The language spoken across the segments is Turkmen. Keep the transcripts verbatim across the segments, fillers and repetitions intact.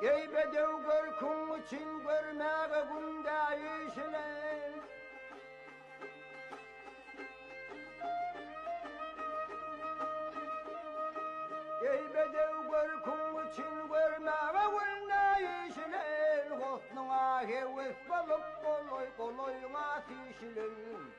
Ey bedev görkün için görmeğe günde işler. Ey bedev görkün için görmeğe günde işler. Hosnuna heves balıp koloy koloyuna tişilir.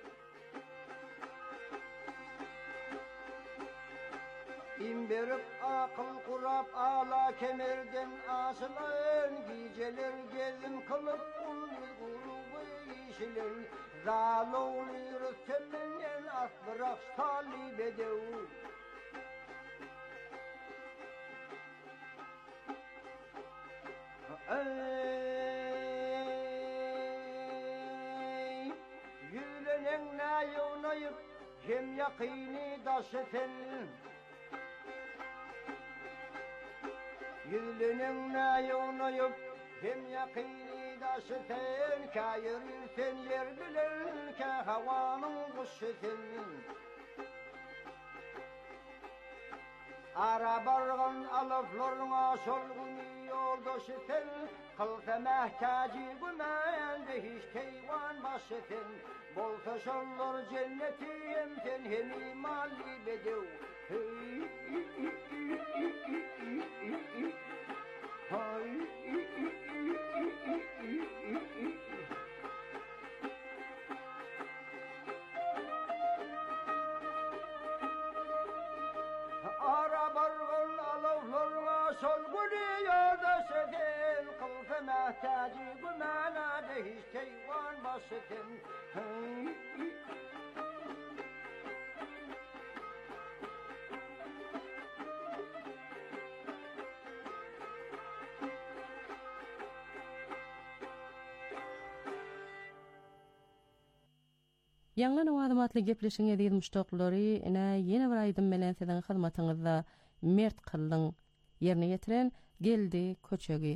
İmberip akıl kurap ala kemerden asılın. Geceler gezim kılıp ulli grubu işilir. Zaloli rüsteminden asbırak stali bedev. Ey yüzlenen nayonayıp hem yakini daşıtın. Yüzlenen nayonayıp hem yakini daşıtın. Kayırırsen yer bilir ki havanın kuşutun. Arabargan alıflarına solgun yoldaşıtın. Kılsa mehtacı günahende hiç teyvan başıtın. Bolsa şollar cenneti hemten hem imali bedev. Arabargan alıflarına solgun yoldaşıtın. Kılsa mehtacı günahende hiç teyvan başıtın. Yaňlan owadamatly gepleşiňe diýip muştoklary ene ýene bir aýdym bilen sizin hyzmatyňyzda mert kıldyň ýerine getiren geldi köçegi.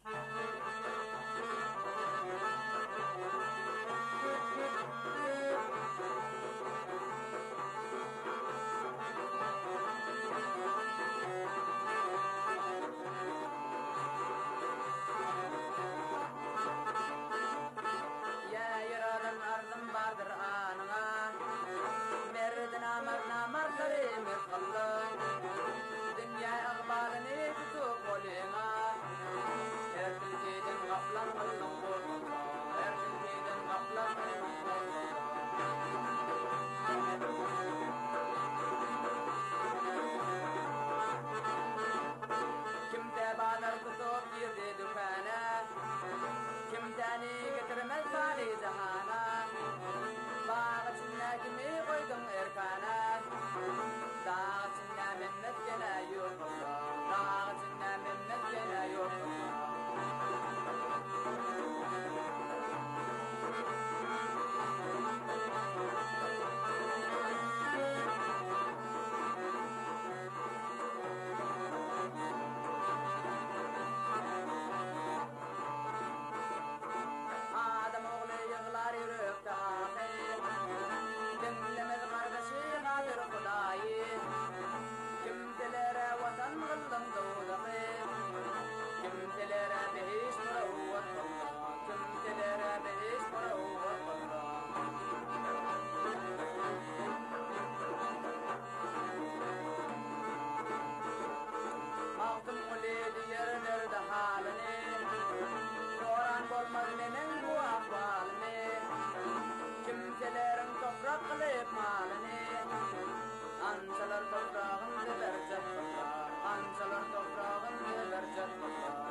Ansalar toprağın vercet toprağı, ansalar toprağın vercet toprağı.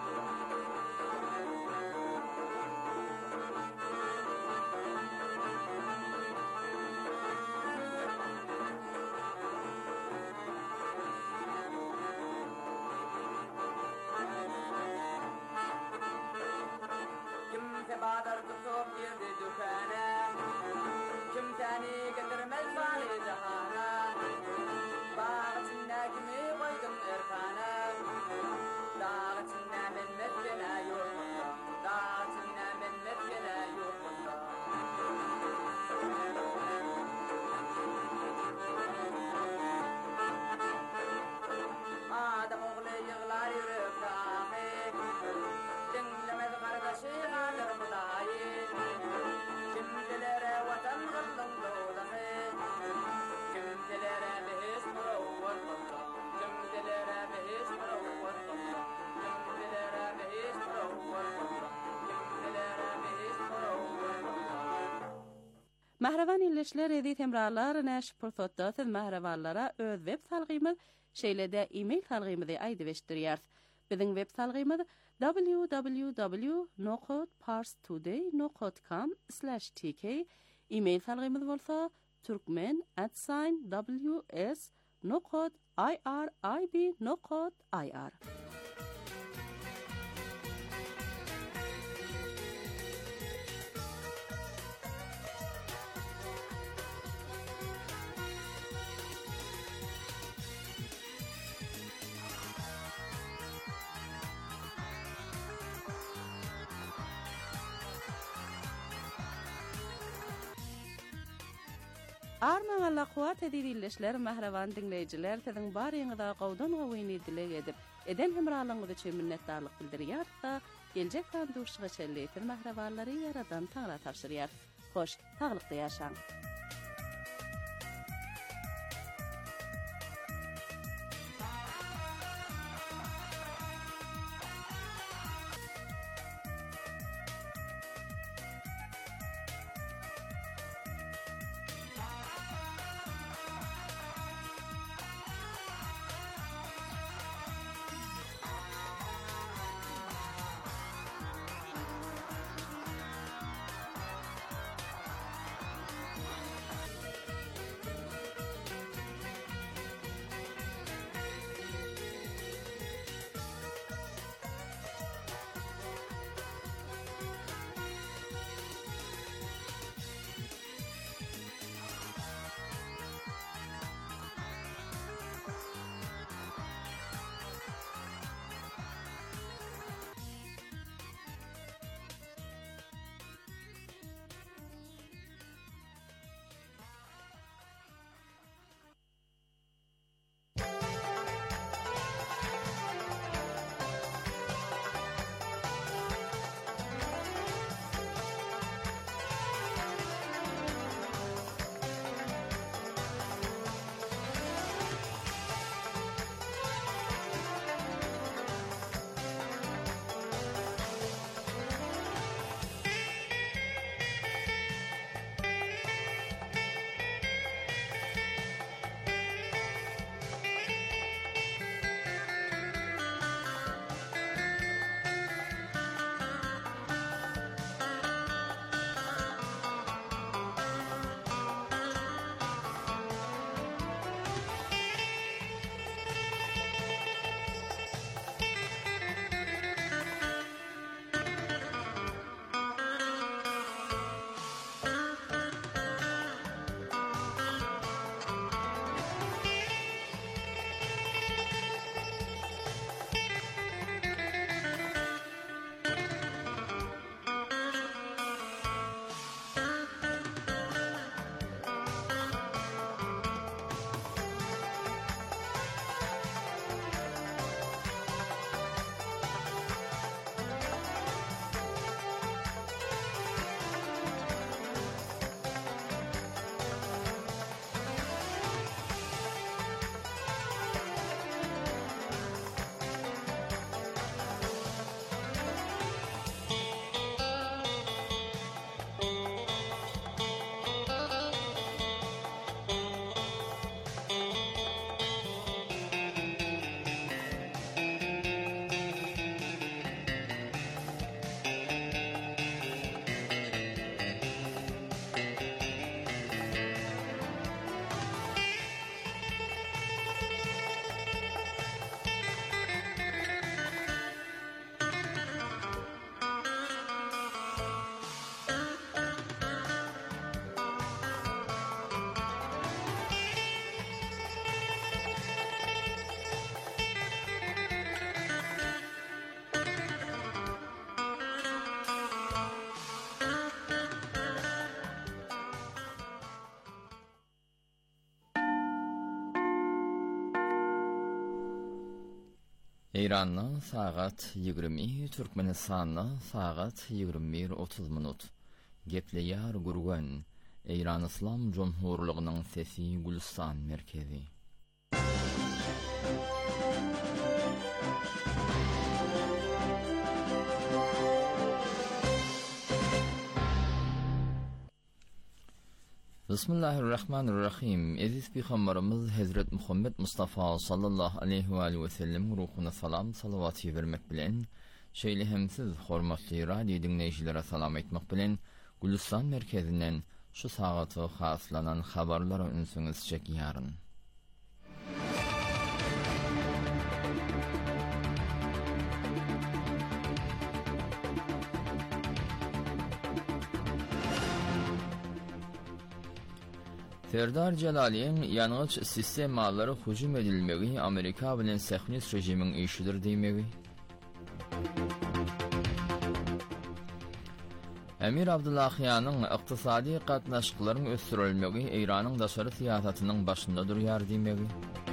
Kimse badar tutup girdi dükkana, kimseni getirmez bari cahana. Bağıtında kimi koydum erkana, dağıtında minnet gene yok, Mahravan illeşler edi temralar näş pursatda siz mahravanlara öz web salgymyz şeýlede e-mail salgymyzy aýdyp eşdirýär. Biziň web salgymyz w w w nokta parstoday nokta com slash t k. E-mail salgymyz bolsa turkmen at sign w s nokta i r i b nokta i r. Arman Allah kuat edilişler mahravan dinleyijiler siziň baryňyza gowdan gowyny dilek edip eden hemralygyňyz üçin minnetdarlyk bildirýär da geljek banduşyga çelleýtir mahrawanlary yaradan taňra tapşyrýar. Hoş, taglykda ýaşaň. İran'da saat yigirmi, Türkmenistan'da saat yigirmi bir otuz minut. Gepleýär gurgan İran İslam Cumhurluğunyň sesi Gülistan merkezi. Bismillahirrahmanirrahim. Aziz Peygamberimiz Hazret Muhammed Mustafa sallallahu aleyhi ve aleyhi ve sellem ruhuna salam salavatı vermek bilen, şeýle hemsiz hormatly radio dinleýjilere salam etmek bilen, Gülistan merkezinden şu sagatı haslanan habarlara ünsüňiz çekýäryn. Serdar Celali'nin yanğıç sistemaları hücum edilmegi Amerika bilen Siyonist rejimin işidir diýmegi. Emir Abdullahiýanyň ykdysady gatnaşyklaryň ösdürilmegi Iranyň daşary siýasatynyň başynda durýar diýmegi.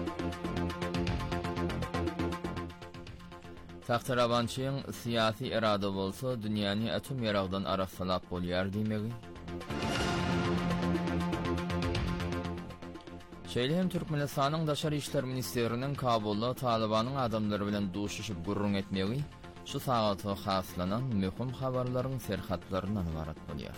Taxtarabançyň siyasi irada bolsa dünýäni atom ýaragdan arasalap bolýar diýmegi. Şeýle Türkmenistanyň daşary işler ministeriniň Kabulda Talibanyň adamlary bilen duşuşyp gurrun etmegi şu sagaty haslanan möhüm habarlaryň serhatlaryndan ibarat bolýar.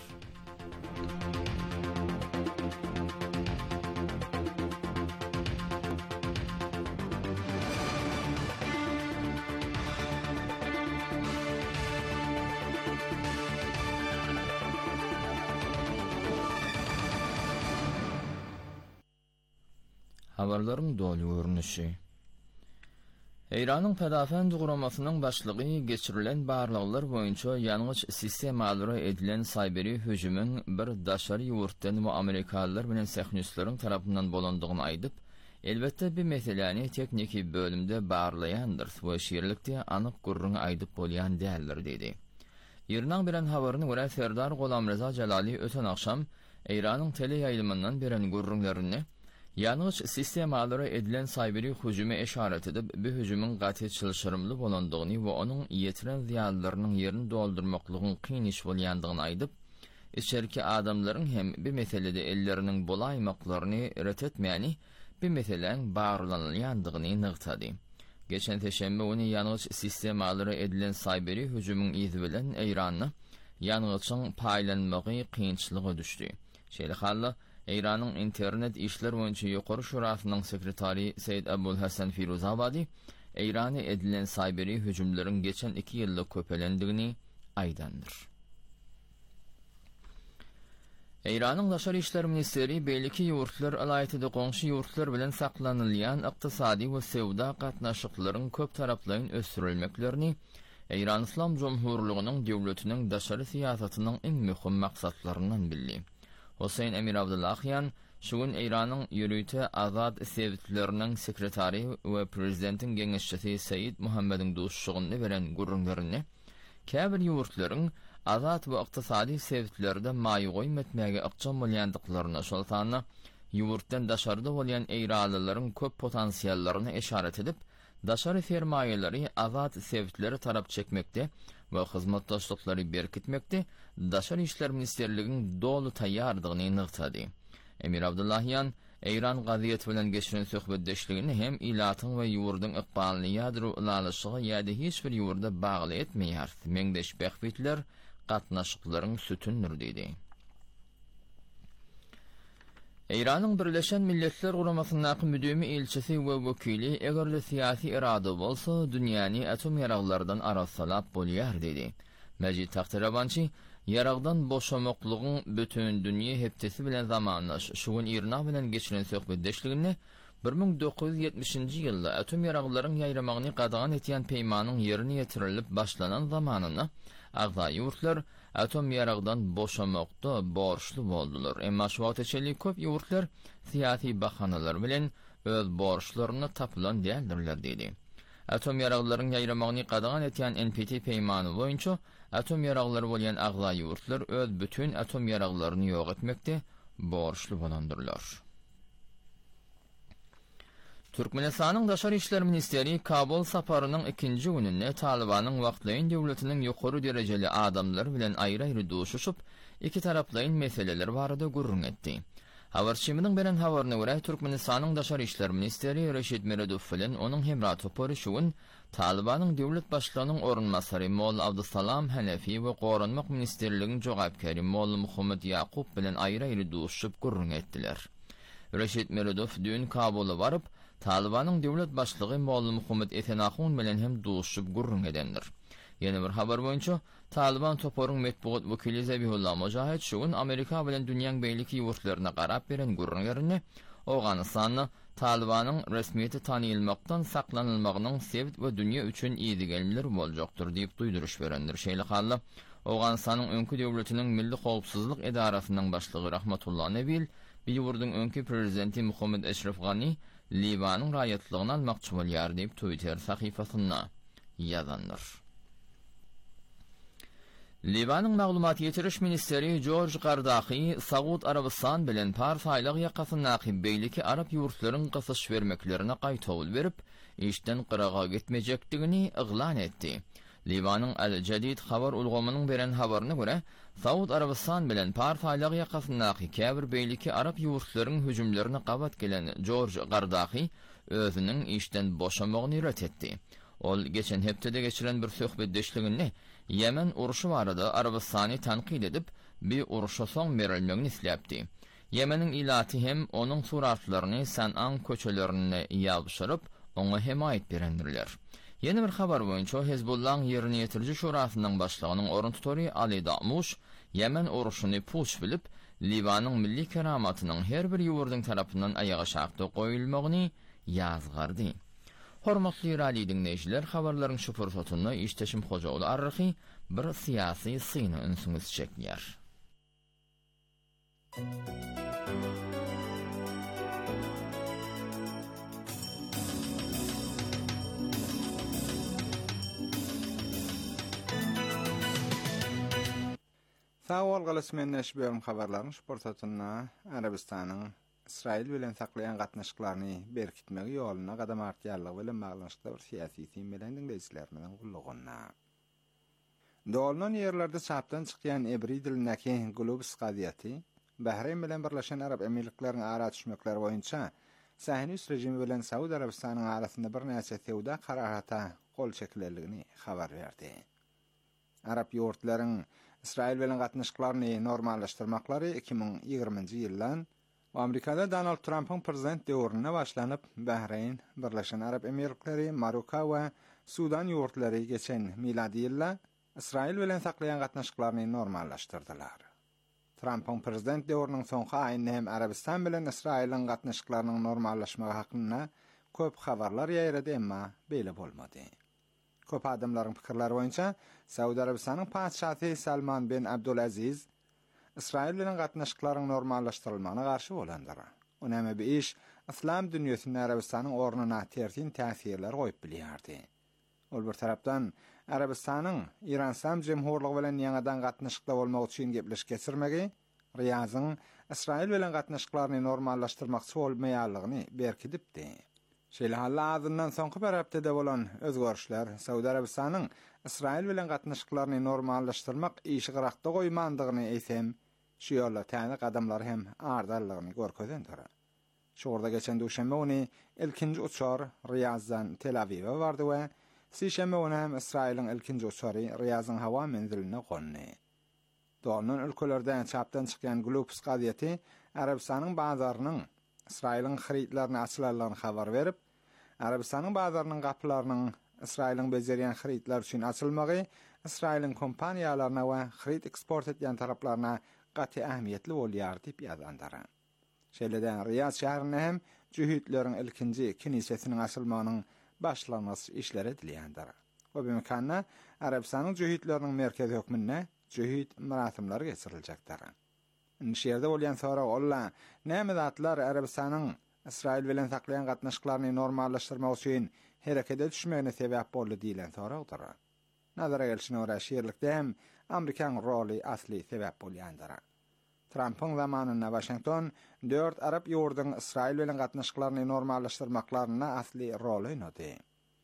Habarlaryň dolu görnüşi. Iranyň Pedafend guramasynyň başlygy geçirilen barlyklar boýunça ýangyç sistemalara edilen saýbery hüjümüň bir daşary ýurtdan we Amerikalılar bilen Siyonistlaryň tarapyndan bolandygyny aýdyp, elbetde bir meseleni tekniki bölümde barlaýandyr we şeýerlikde anyk gurruny aýdyp bolýan däldir dedi. Iranyň bilen habaryny görä Serdar Golamreza Celali öten akşam Iranyň tele ýaýlymyndan beren gurrunlaryny yanğıç sistemalara edilen saýbery hüjüme eşaret edip, bu hüjümün gaty çylşyrymly bolandygyny we onuň ýetiren ziýanlarynyň ýerini doldurmaklygyň kyn iş bolýandygyny aýdyp, içerki adamlaryň hem bir meselede elleriniň bolaýmaklaryny ret etmeýäni, bir meseleň baglanýandygyny nygtady. Geçen teşemme ony yanğıç sistemalara edilen saýbery hüjümüň ýyzy bilen Iranyň yanğıçyň paýlanmagy kynçylygy düşdi. Şeýle hally Iranyň internet işler boýunça ýokary şurasynyň sekretary Seýid Abul Hasan Firuzabadi, Irany edilen saýbery hüjümleriň geçen iki ýylda köpelendigini aýdandyr. Iranyň daşary işler ministeri beýleki ýurtlar alaýatyda goňşy ýurtlar bilen saklanylýan ykdysady we sewda gatnaşyklaryň köp taraplaryň ösdürilmeklerini Iran Islam Jomhurlygynyň döwletiniň daşary siýasatynyň iň möhüm maksatlaryndan bildi. Hüseyin Emir Abdullahiyan, şugun Iranyň ýürüýte azad sevitleriniň sekretary we prezidentiň geňeşçisi Seýid Muhammediň duşşugyny beren gurrunlaryny, käbir ýurtlaryň azad we ykdysady sevitlerde maýy goýmetmäge ykjam bolýandyklaryna şoltany ýurtdan daşarda bolýan Iralylaryň köp potensiallaryny eşaret edip, daşary fermaýelary azad sevitleri tarap çekmekde we hyzmatdaşlyklary berkitmekde daşary işler ministerligiň dolu taýýardygyny nygtady. Emir Abdullahiyan Iran gaziýet bilen geçiren söhbetdeşligini hem ilatyň we ýurdyň ykbalyny ýadro ulalyşyga ýa-da hiç bir ýurda bagly etmeýär. Meňdeş behbitler gatnaşyklaryň sütündir diýdi. Iranyň Birleşen Milletler Guramasynyň müdümi elçisi we wekili egerle siýasy irada bolsa, dünýäni atom ýaraglardan arasalap bolýar dedi. Mejid Taxtarabançy ýaragdan boşamaklygyň bütün dünýä hepdesi bilen zamanlaş, şugun Irana bilen geçiren söhbetdeşligini bir ming dokuz yüz ýetmişinji ýylda atom ýaraglaryň ýaýramagyny gadagan etýän peýmanyň ýerini ýetirilip başlanan zamanyna agza ýurtlar atom ýaragdan boşamakda borçly boldular. Emma şu wagtçelik köp ýurtlar siýasy bahanalar bilen öz borçlaryny tapylan däldirler dedi. Atom ýaraglaryň ýaýramagyny gadagan etýän N P T peýmany boýunça atom ýaraglary bolýan agza ýurtlar öz bütün atom ýaraglaryny ýok etmekde borçly bolandyrlar. Türkmenistanyň daşary işler ministeri Kabul saparynyň ikinji gününde Talibanyň wagtlaýyn döwletiniň ýokary derejeli adamlary bilen aýry-aýry duşuşyp, iki taraplaýyn meseleler barada gurrun etdi. Habarçymynyň beren habaryna görä Türkmenistanyň Daşary işler ministeri Reşit Meredow bilen onuň hemra toporuşuň Talibanyň döwlet başlygynyň orunmasary Molla Abdusalam Hanefi we Goranmak ministerligiň jogapkary Molla Muhammed Yaqub bilen aýry-aýry duşup gurrun etdiler. Reşit Meredow dün Kabula baryp Talibanyň döwlet başlygy Molla Muhammed Etenahun bilen hem duşup gurrun edendir. Yeni bir haber boýunça Taliban toporun metbuat wekili Zabihullah Mujahid şuun Amerika bilen dünýäň beýleki ýurtlaryna garap beren gurrunlaryny Awganystanyň Talibanyň resmiýeti tanylmakdan saklanylmagynyň sebit we dünýä üçin ýygygelmeler boljakdyr diýip duýduruş berendir. Şeýle hally Awganystanyň öňkü döwletiniň Milli Howpsuzlyk Edarasynyň başlygy Rahmatullah Nebil bir ýurdun öňkü prezidenti Muhammed Eşref Gani Libanyň raýatlygyny almakçy bolýar diýip Twitter sahyfasynda ýazandyr. Libanyň maglumat ýetiriş ministeri George Qardahi Saud Arabistan bilen Pars aýlyk ýakasyny beýleki Arab ýurtlaryň gysyş bermeklerine gaýtawul berip, işden qyraga gitmejekdigini iglan etdi. Libanyň Al-Jadid habar ulgamynyň beren habaryna görä, Saud Arabistan bilen Pars aýlyk ýakasyny käbir beýleki Arab ýurtlaryň hüjümlerine gabat gelen George Qardahi özüniň işden boşamagyny ret etdi. Ol geçen heptede geçiren bir söhbetdeşligini Yemen uruşu barada Arabistany tanqid edip bir uruşa soň berilmegini isläpdi. Yemenin ilati hem onun suratlaryny San'an köçelerine ýalşyryp oňa hemaýet berendirler. Yeni bir habar boýunça Hezbollah'ın yerini yetirci şurasynyň başlygynyň orun tutory Ali Damuş Yemen uruşuny puç bilip Libanyň milli keramatynyň her bir ýurduň tarapyndan ayağa şakda goýulmagyny ýazgardy. Hormatly radio dinleýijiler, habarlaryň şu fursatyny işteşim Hojaoğlu arryhy bir siyasi syny ünsüňiz çekýär. Sağol galasmen näşbärim habarlaryň şu fursatyna Arabistanyň İsrail bilen saklayan gatnaşyklaryny berkitmegi ýoluna gadam artýarlygy bilen maglanyşykda bir siýasy tim bilen dinleýijilerimiň gullugyna. Dolanan ýerlerde çapdan çykýan ebri dilindäki Globus gaziýaty Bahreyn bilen Birleşen Arab Emirlikleriň ara düşmekleri boýunça Sahyonist rejimi bilen Saud Arabistanyň arasynda bir näçe sewda kararata gol çekilenligini habar berdi. Arab ýurtlaryň İsrail bilen gatnaşyklaryny normallaşdyrmaklary iki ming ýygrymynjy ýyldan Amerikada Donald Trump'ın prezident döwrüne başlanyp Bahreyn, Birleşen Arab Emirlikleri, Maroka we Sudan ýurtlary geçen miladi ýylda İsrail bilen saklayan gatnaşyklaryny normallaşdyrdylar. Trump'ın prezident döwrüniň soňky aýynda hem Arabistan bilen İsrail'in gatnaşyklarynyň normallaşmagy hakynda köp habarlar ýaýrady, emma beýle bolmady. Köp adamlaryň pikirleri boýunça Saudi Arabistanyň padşahy Salman bin Abdulaziz İsrail bilen gatnaşyklaryň normallaşdyrylmagyna garşy bolandyr. Onäme bir iş İslam dünýäsinde Arabistanyň ornuna tersin täsirler goýup bilýärdi. Ol bir tarapdan Arabistanyň İran-Sam jemhurlygy bilen ýangadan gatnaşykda bolmak üçin gepleş geçirmegi, Riyazyň İsrail bilen gatnaşyklaryny normallaşdyrmakçy bolmaýanlygyny berkidipdi. Şeýle halla azyndan soňky bir hepdede bolan özgörüşler Saudi Arabistanyň İsrail bilen gatnaşyklaryny normallaşdyrmak işi gyrakda goýmandygyny eýsem, şu ýolda täze gadamlar hem ardallygyny görkezendir. Şurda geçen duşanbe ony ilkinji uçar Riyazdan Tel Aviv'e bardy we sişanbe ony hem İsrail'in ilkinji uçary Riyazyň hawa menziline gondy. Dolanan ülkelerden çapdan çykýan Globus gaziýeti Arabistanyň bazarynyň İsrail'in xeritlerini açılarlarını haber verip, Arabistanyň bazarynyň gapylarynyň İsrail'in bezerýän xeritler üçin açylmagy, İsrail'in kompaniýalaryna we xerit eksport etýän taraplarına gaty ähmiýetli bolýar diýip ýazandyr. Şeýledän Riyad şäherine hem Cühütleriň ilkinji kinisesiniň açylmagynyň başlanması işleri edilýändir. O bimkanna Arabistanyň Cühütleriniň merkezi hökmünde Cühüt merasimleri geçiriljekdir. Şeýerde bolýan sorak olla näme zatlar Arabistanyň İsrail bilen saklayan gatnaşyklaryny normallaşdyrmak üçin herekete düşmegine sebäp boldy diýilen sorakdyr. Nazara gelişine görä şeýerlikde hem Amerikan roli asly sebäp bolýandyr. Trump'ın zamanynda Washington dört Arab ýurdunyň İsrail bilen gatnaşyklaryny normallaşdyrmaklaryna asly rol oýnady.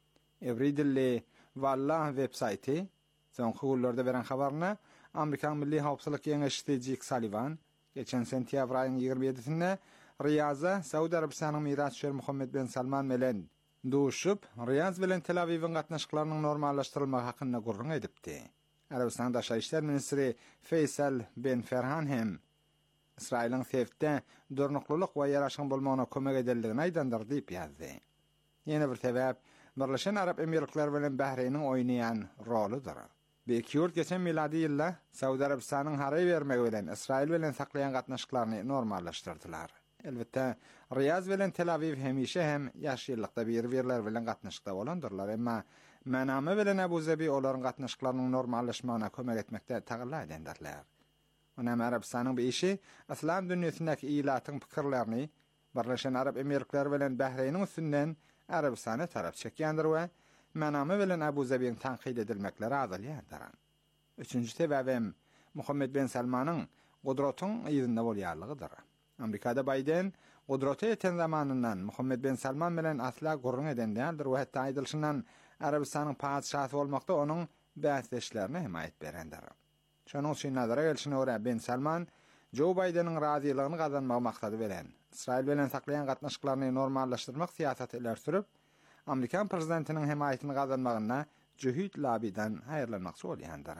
Ebri dilli Wallah websaýty soňky günlerde beren habaryna Amerikan Milli Howpsuzlyk Ýeňeşdi Jake Sullivan Geçen sentyabr ayının ýygrimi ýedisinde Riyaz'a Saudi Arabistanyň mirasçyly Muhammed bin Salman bilen duşup Riyaz bilen Tel Aviw'in gatnaşyklarynyň normallaşdyrylmagy hakynda gurrun edipdi. Arabistan Daşa işler ministri Faysal bin Ferhan hem İsrail'in Sefde dörnüklülük we ýaraşyň bolmagyna kömek edildigini aýdandyr diýip ýazdy. Ýene bir sebäp Birleşen Arap Emirliklary bilen Bahreýniň oýnaýan roludyr. Beýik ýurt geçen miladi ýylda Saudi Arabistanyň haray bermegi bilen İsrail bilen saklayan gatnaşyklaryny normallaşdyrdylar. Elbetde Riyaz bilen Tel Aviv hemişe hem ýaşylykda bir-birler bilen gatnaşykda bolandyrlar, emma Manama bilen Abu Zabi olaryň gatnaşyklarynyň normallaşmagyna kömek etmekde tagylla edendirler. Onam Arabistanyň bu işi Islam dünýäsindäki ýylatyň pikirlerini Birleşen Arap Emirliklary bilen Bahreýniň üstünden Arabistana tarap çekýändir we Manama bilen Abu Zabiň tanqid edilmekleri azalýandyr. Üçüncü sebäbem Muhammed bin Salmanyň gudratyň ýerinde bolýarlygydyr. Amerikada Biden gudraty eten zamanyndan Muhammed bin Salman bilen asla gurrun edendir we hatda aýdylşyndan Arabistanyň padyşasy bolmakda onuň bäsleşlerini himayet berendir. Şonuň üçin nazara gelişine görä bin Salman Joe Biden'in razylygyny gazanmak maksady bilen İsrail bilen saklayan gatnaşyklaryny normallaşdyrmak siýasaty iler sürüp Amerikan prezidentiniň himayetini gazanmagyna Juhud Labidan haýyrlanmakçy bolýandyr.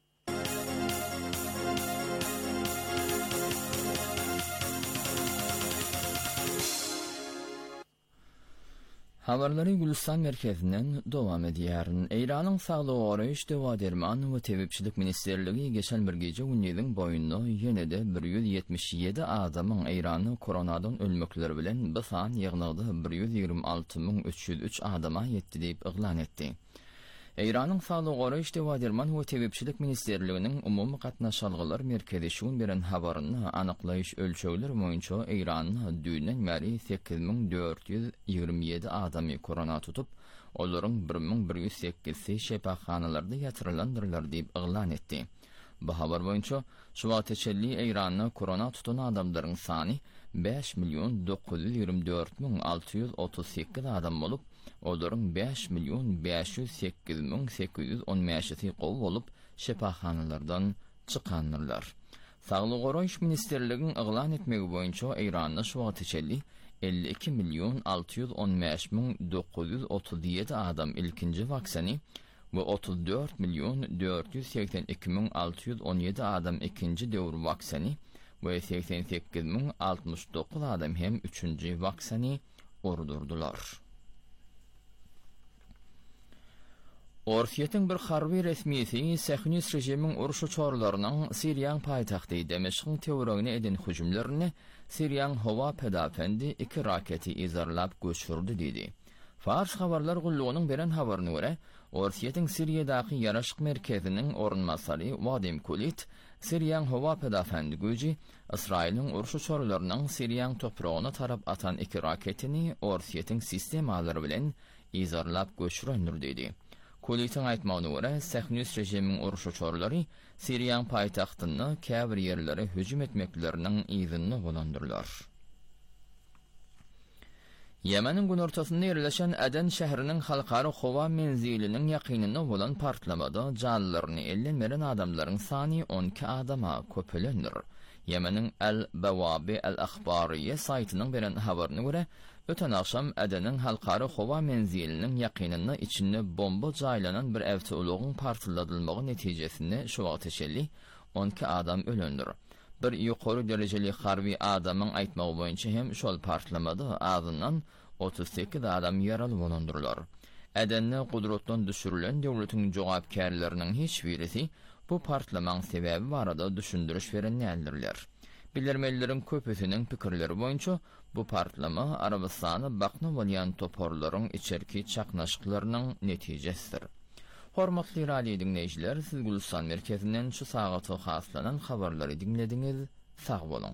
Habarlary Gülistan merkezinden dowam edýär. Eýranyň saglygy goraýyş dewa derman we tebipçilik ministerligi geçen bir gece günýediň boýunda ýene-de bir ýüz ýetmiş ýedi adamyň Eýrany koronadan ölmekleri bilen bu san ýygnagda bir ýüz ýygrimi alty ming üç ýüz üç adama ýetdi diýip eglan etdi. Eýranyň saglygy goraýyş dewa derman we tebipçilik ministerliginiň umumy gatnaşalgylar merkezi şuň beren habaryny anyklaýyş ölçegleri boýunça Eýranyň düýnen bäri sekiz ming dört ýüz ýygrimi ýedi adamy korona tutup, olaryň bir ming bir ýüz sekizisi şepaxanalarda ýatyrylandyrlar diýip eglan etdi. Bu habar boýunça şu wagt içinde Eýranyň korona tutan adamlaryň sany beş milyon dokuz ýüz ýygrimi dört ming alty ýüz otuz sekiz adam bolup, olaryň beş milyon beş ýüz sekiz ming sekiz ýüz on beşi gowy bolup şepaxanalardan çykandylar. Saglyk goraýyş ministerligiň eglan etmegi boýunça Eýranyň şu wagt içinde elli iki milyon alty ýüz on beş ming dokuz ýüz otuz ýedi adam ilkinji vaksini we otuz dört milyon dört ýüz seksen iki ming alty ýüz on ýedi adam ikinji döwür vaksini we seksen sekiz ming altmış dokuz adam hem üçünji vaksini ordurdular. Orfiýetiň bir harby resmiýeti Sähnis rejimiň uruşy çorlarynyň Siriýanyň paýtagty Demeşkiň teoriýasyny eden hüjümlerini Siriýanyň howa pedafendi iki raketi izarlap göçürdi diýdi. Fars habarlar gullugynyň beren habaryna görä, Orfiýetiň Siriýadaky ýaraşyk merkeziniň orunmasary Vadim Kulit Siriýanyň howa pedafendi güýji Israil'in uruşy çorlarynyň Siriýanyň topragyna tarap atan iki raketini Orfiýetiň sistemalary bilen izarlap göçürendir diýdi. Kulit'in aýtmagyna görä, Sähnis rejimiň uruşy çorlary Siriýanyň paýtagtyny käbir ýerlere hüjüm etmekleriniň izinini bolandyrlar. Yemeniň günortasynda ýerleşen Aden şäheriniň halkary howa menziliniň ýakynyna bolan partlamada janlaryny ellenmeren adamlaryň sany on iki adama köpelendir. Yemeniň El-Bawabi El-Akhbariyye saýtynyň beren habaryna görä, öten akşam Aden'in halkary howa menziliniň ýakynyna içinde bomba jaýlanan bir awtologyň partladylmagy netijesinde şu wagt içinde on iki adam ölendir. Bir ýokary derejeli harby adamyň aýtmagy boýunça hem şol partlamada azyndan otuz sekiz adam ýaraly bolandyrlar. Aden'ne gudratdan düşürilen döwletiň jogapkärleriniň hiç birisi bu partlamaň sebebi barada düşündiriş berenlerler. Bilermelilerin köpüsünün pikirleri boýunça bu partlama Arabistany bakna bolýan toporlaryň içerki çaknaşyklarynyň netijesidir. Hormatly radio dinleýijiler, siz Gülistan merkezinden şu sagata haslanan habarlary dinlediňiz. Sag bolun.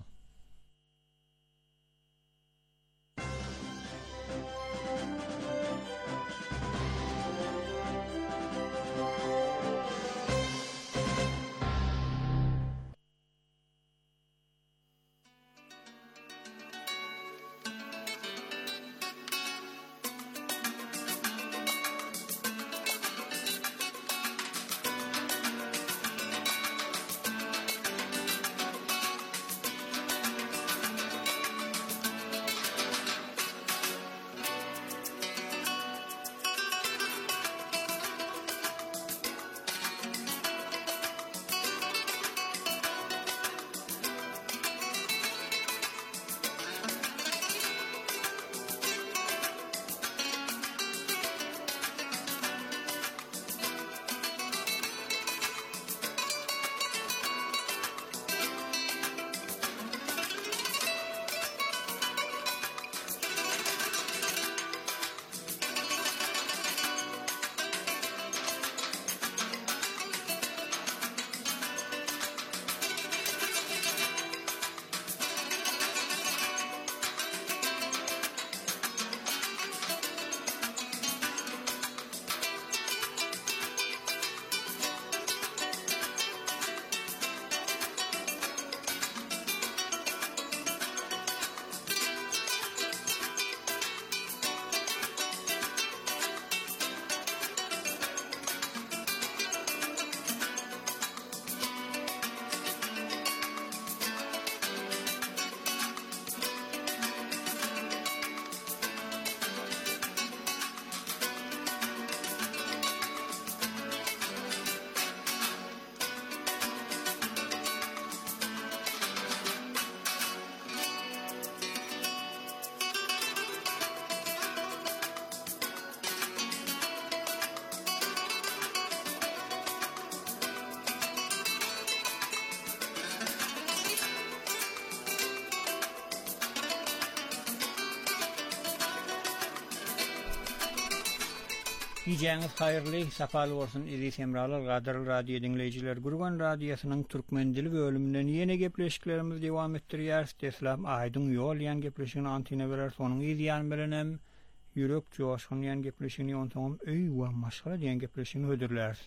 Geceniz hayırlı, sapalı olsun. İzi semralar, qadarlı radyo dinleyiciler. Gurgan Radyosu'nun Türkmen dili bölümünden yeni gepleşiklerimiz devam ettiriyar. Teslam Aydın Yol yan gepleşigini antine verer. Sonun izyan bilenem. Yürek coşkun yan gepleşigini ontoğum öy ve maşgala yan gepleşigini ödürler.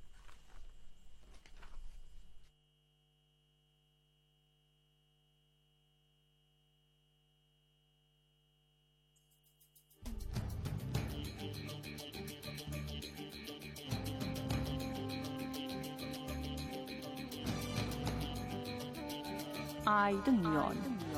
Aydın Yol.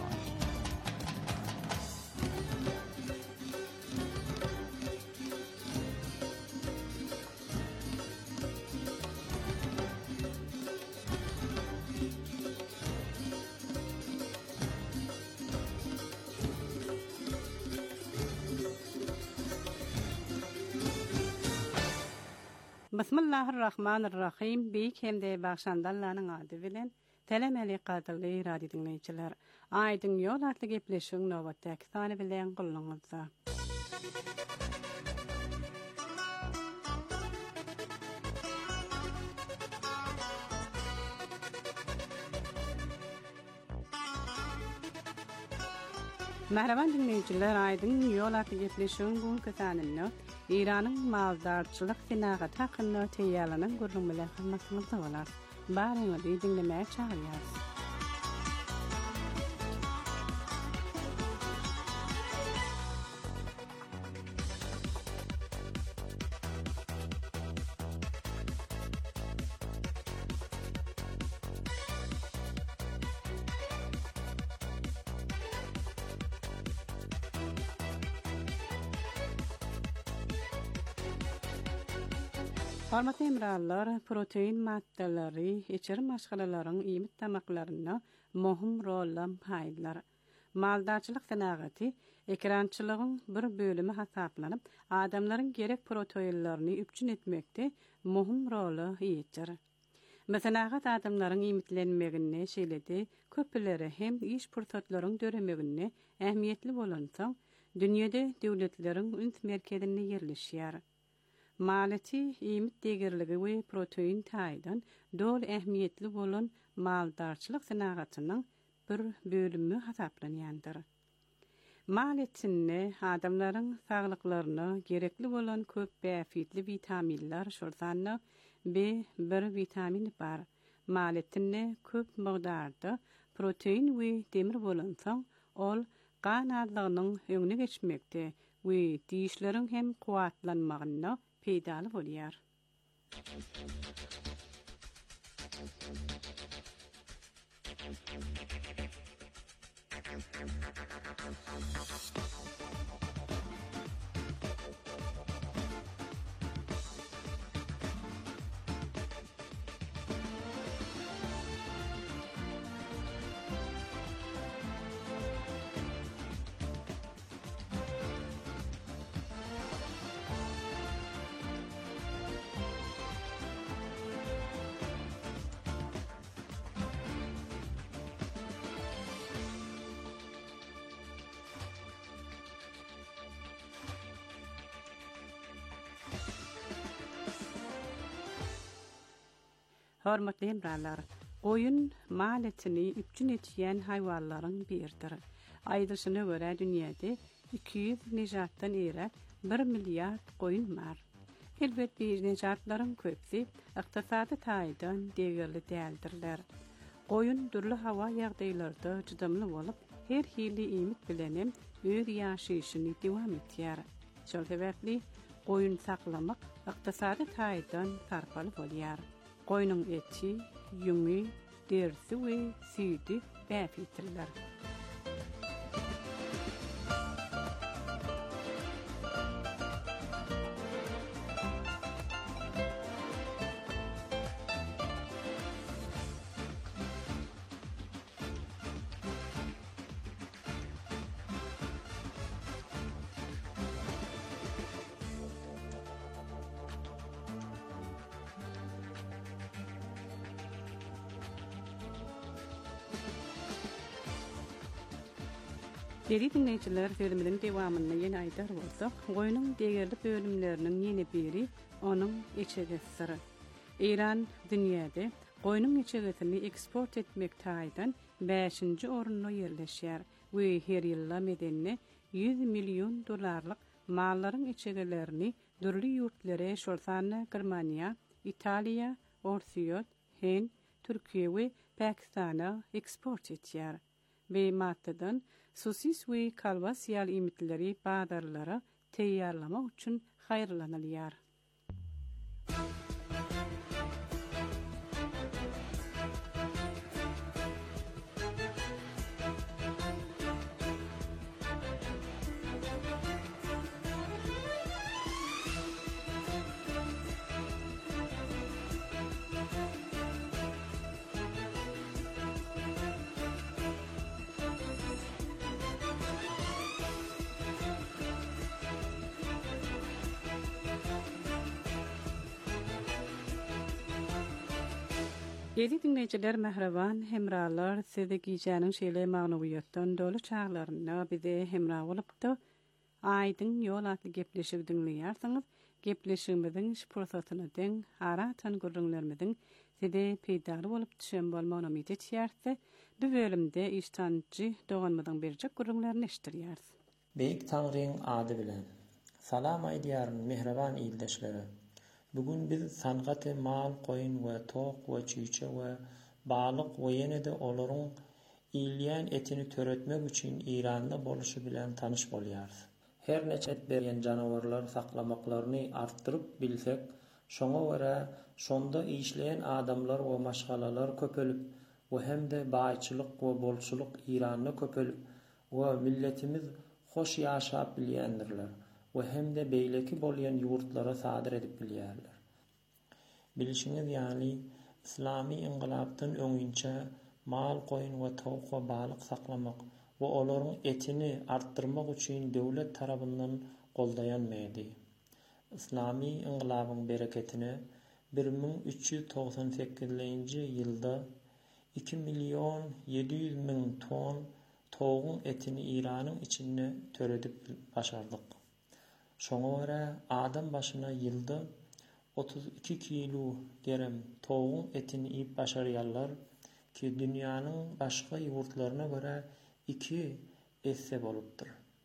Bismillahirrahmanirrahim. Beyik hemde başandallanyň ady bilen Telemeli qadirli radio dinleyiciler. Aydın Yol atly gepleşiň nowatdaky sany bilen gulluňyzda. Merhaban dinleyiciler, Aydın Yol atly gepleşiň buňky sanyny İranyň maldarçylyk synagy hakkynda teýýarlanan gurulmaly bilen hymmatymyzda bolar. Baryňyzy dinlemäge çagyrýarys. Hormatly hemrallar, protein maddeleri içeri maşgalalaryň iýmit tamaklaryna muhim rollan paýdlar. Maldarçylyk sanagaty ekrançylygyň bir bölümi hasaplanyp, adamlaryň gerek proteinlerini üpçün etmekde muhim roly ýetir. Meselagat adamlaryň iýmitlenmegine şeýledi, köpleri hem iş pursatlaryň döremegine ähmiýetli bolansa, dünýede döwletleriň üns merkezine ýerleşýär. Malati iýmit degirligi we protein taýdan dol ähmiýetli bolan maldarçylyk sanagatynyň bir bölümi hasaplanýandyr. Maletinde adamlaryň saglyklaryna gerekli bolan köp bäfitli vitaminler şolsanna B bir vitamini bar. Maletinde köp miqdarda protein we demir bolansa, ol gan adlygynyň öňüne geçmekde we dişleriň hem kuwatlanmagyna peýdaly bolýar. Hormatly hemrallar, goýun maletini üpçün etýän haýwanlaryň biridir. Aýdyşyna görä dünýede iki yüz nejatdan ere bir milliard goýun bar. Elbet bir nejatlaryň köpsi ykdysady taýdan degirli däldirler. Goýun durly hawa ýagdaýlarynda çydamly bolup, her hili iýmit bilenem öz ýaşaýyşyny dowam etýär. Şol sebäpli goýun saklamak ykdysady taýdan tarpaly bolýar. Goýnyň eti, ýüňi, dersi we süýdi bäfitler. Geri dinleyiciler, filminin devamını yeni aydar bolsak, goýunyň degerli bölümleriniň ýene biri onuň içege syry. İran dünýäde goýunyň içegesini eksport etmek taýdan beşinji orunda ýerleşýär we her ýylla medenine yüz milyon dolarlyk mallaryň içegelerini dürli ýurtlara, şolsany Germaniýa, Italiýa, Orsiýot, Hind, Türkiýe we Pakistana eksport etýär. Ve maddadan sosis we kalbas ýal imitleri badarlara teýýarlamak üçin haýrlanylýar. Geri dinleyiciler mehreban hemralar size giyeceğinin şeyle mağnuviyattan dolu çağlarına bize hemra olup da aydın yol atlı gepleşik dinleyarsanız gepleşimizin şpursatını den aratan gurrunlarımızın size peydalı olup düşen bolmağına medet yerse bu bölümde iştancı doğanmadan bircek gurrunlarını eştiriyarız. Beyik Tanrı'nın adı bilen. Salam aydiyarın mehreban iyildeşleri. Bugün biz sangatı mal, koyun we tok we çüýçe we balyk we ýene-de olaryň ýylýan etini töretmek üçin Iranda boluşy bilen tanyş bolýarys. Her neçe et berýän janawarlar saklamaklaryny artdyryp bilsek, şoňa görä şonda işleýän adamlar we maşgalalar köpelip we hemde baýçylyk we bolçylyk Iranda köpelip we milletimiz hoş ýaşap bilýändirler. we hemde beýleki bolýan ýurtlara sadyr edip bilýärler. Bilişiňiz ýani islamy inqilapdan öňünçe mal, goýun we tawuk we balyk saklamak we olaryň etini artdyrmak üçin döwlet tarapyndan goldaýanmaýdy. Islamy inqilabyň bereketine bir ming üç ýüz togsan sekizinji ýylda iki milyon ýedi ýüz ming ton tavugyň etini Iranyň içinde töredip başardyk. Şoňa görä adam başyna ýylda otuz iki kilo gerem tavugyň etini ýyp başarýarlar ki dünýäniň başga ýurtlaryna görä iki esse bolupdyr.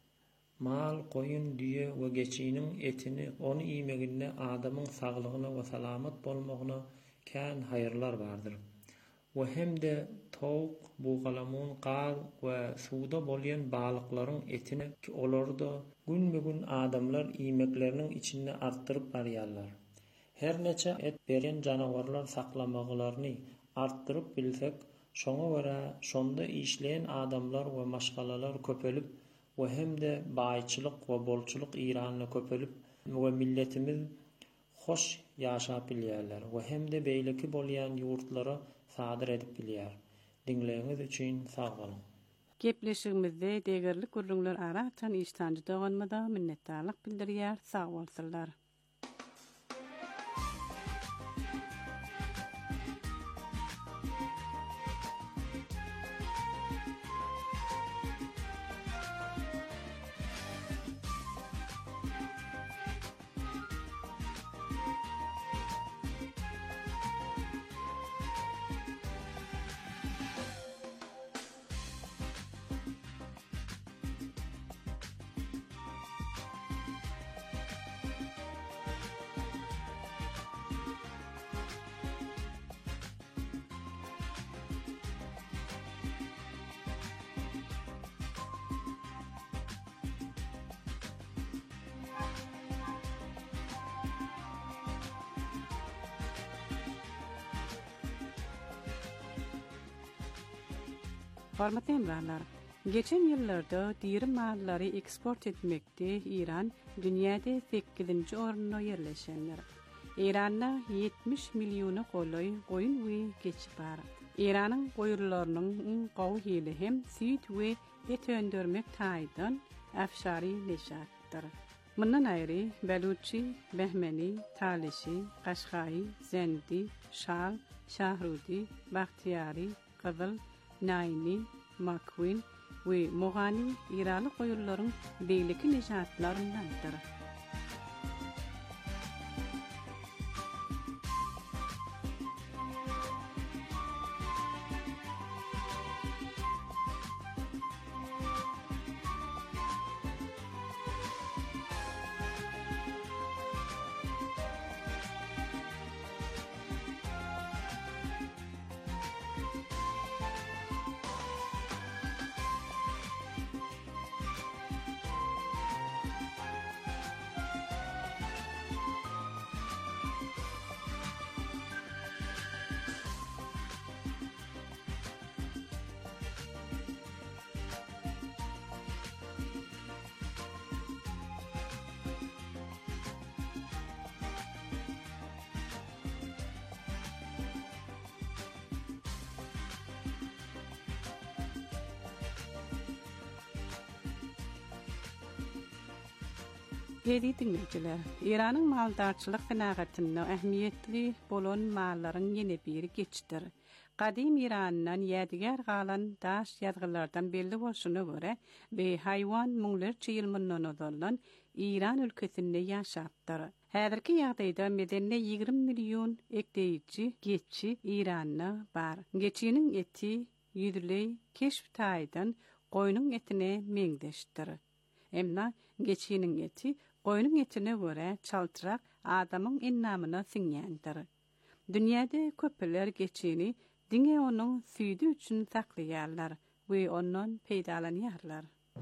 Mal, koyun, düýe we geçiniň etini onu ýemeginde adamyň saglygyna we salamat bolmagyna kän haýyrlar bardyr. We hemde tawuk, buğalamon, qaz we suwda bolýan balyklaryň etini ki olarda gün-gün adamlar ýemekleriniň içinde artdyryp barýarlar. Her neçe et berýän janawarlar saklamaglaryny artdyryp bilsek, şoňa görä şonda işleýän adamlar we maşgalalar köpelip we hemde baýçylyk we bolçylyk Iranyna köpelip we milletimiz hoş ýaşap bilýärler we hemde beýleki bolýan ýurtlara sadyr edip bilýär. Dinleýiňiz üçin sag bolun. Gepleşigimizde degerlik gurrunlar aratan iştancı doganmada minnetdarlyk bildirýär, sag bolsunlar. Hormatly hemralar, geçen ýyllarda diri mallary eksport etmekde İran dünýäde sekizinji orunda ýerleşenler. Iranda yetmiş milyony goloy goýun we geçi bar. Iranyň goýurlarynyň gowy hili hem süýt we et öndürmek taýdan afşary neşatdyr. Mundan aýry Beluchi, Behmeni, Talişi, Qaşgaý, Zendi, Şal, Şahrudi, Baxtiyari, Qızıl, Naini, Makwin, we Mogani İranlı koyulların beyleki neşatlarındandır. Hedi dinleyiciler, İran'ın maldarçılık fenagatyny ähmiýetli bolan malların ýene biri geçdir. Qadim İran'dan ýadigar galan daş ýazgylardan belli bolşuna görä, be haýwan muňlarça ýyl mundan ozalan İran ülkesinde ýaşapdyr. Häzirki ýagdaýda medenne ýygrimi million ekleýici geçi İran'na bar. Geçiniň eti ýüzlei keşf taýdan goýnyň etine meňdeşdir. Emma geçiniň eti goýnyň etine görä çaltyrak adamyň ennamyna siňýändir. Dünýäde köpler geçini diňe onuň süýdü üçin saklaýarlar we ondan peýdalanýarlar.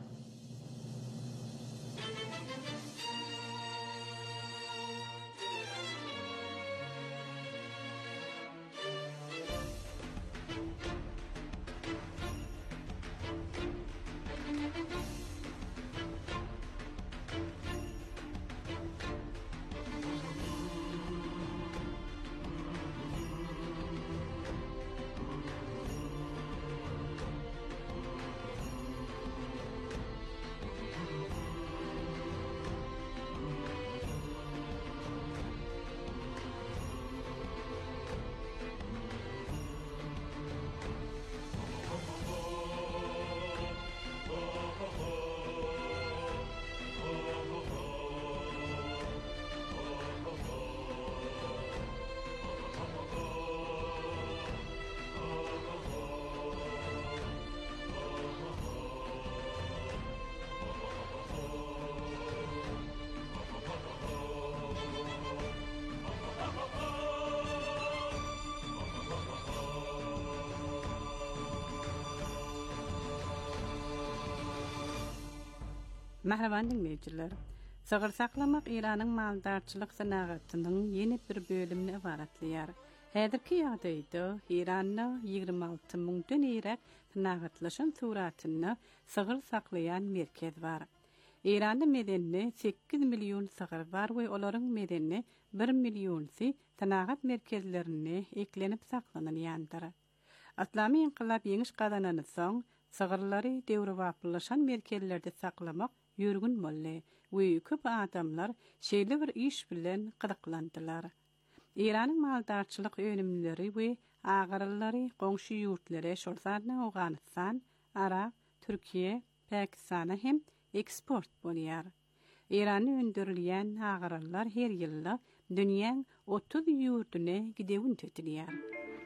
Merhaban dinleyiciler. Sağır saklamak İran'ın maldarçılık sanagatynyň ýeni bir bölümini ibaratlaýar. Häzirki ýagdaýda İran'da ýygrimi alty müňden ýerek sanagatlaşan suratyny sağır saklayan merkez bar. İran'da medenli sekiz milyon sağır bar we olaryň medenli bir millionsy sanagat merkezlerine eklenip saklanýandyr. Aslamy inqilab ýeňiş gadanany soň sağırlary dewrewaplaşan merkezlerde saklamak ýürgün boldy we köp adamlar şeýle bir iş bilen gyzyklandylar. İranyň maldarçylyk önümleri we agyrlary goňşy ýurtlara şolsarna Awganistan, Arab, Türkiýe, Pakistana hem eksport bolýar. İranyň öndürilýän agyrlar her ýylla dünýäň otuz ýurtyna gidewin tetilýär.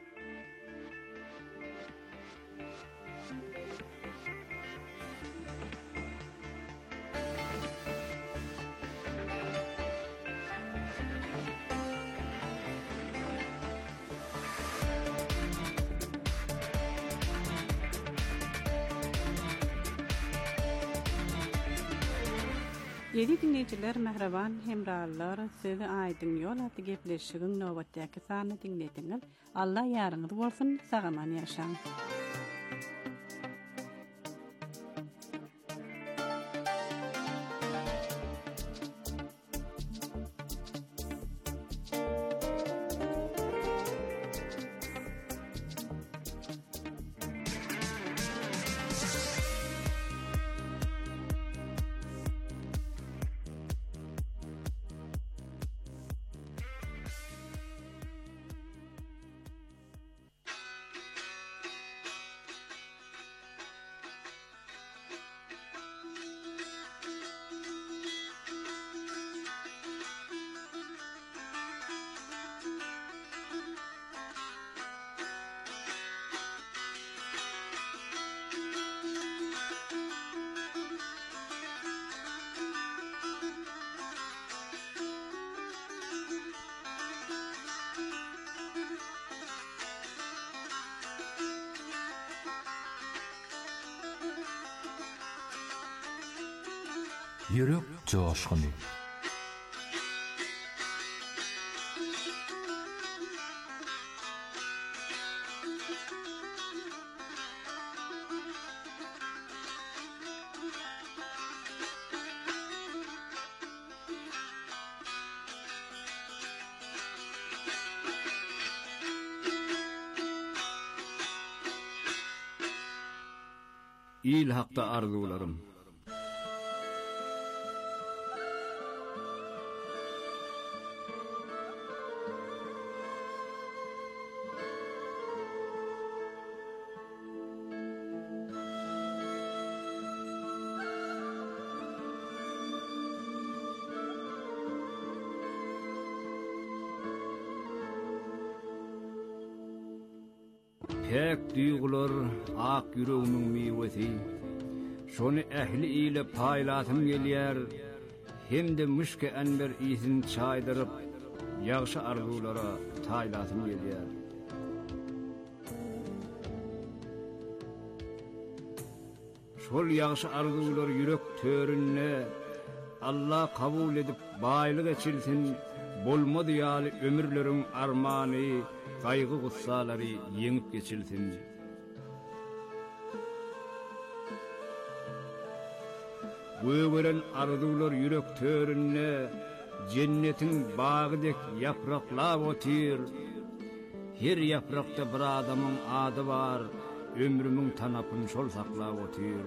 Ýedi dinleyijiler mehreban hemrallar, sizi aýdyn ýol atly gepleşigiň nowatdaky sany dinlediňiz. Allah ýarynňyz bolsun, sagaman ýaşaň. Yürek coşkunu. İl hakta arzularım. Pek duygular ak yüreğimin meyvesi. Şonu ehli ile paylatım gelýär. Hem de müşke enber izin çaydırıp yağşı arzulara taylatım gelýär. Şol yağşı arzular yürek törünne Allah kabul edip baylyk geçilsin. Bolmadı ýaly ömürlerin armany, gaýgy gussalary yeňip geçilsin. Göweren arzular yürek törünne cennetin bagydek yapraklap otyr. Her yaprakta bir adamın ady bar, ömrümün tanapyn şol saklap otyr.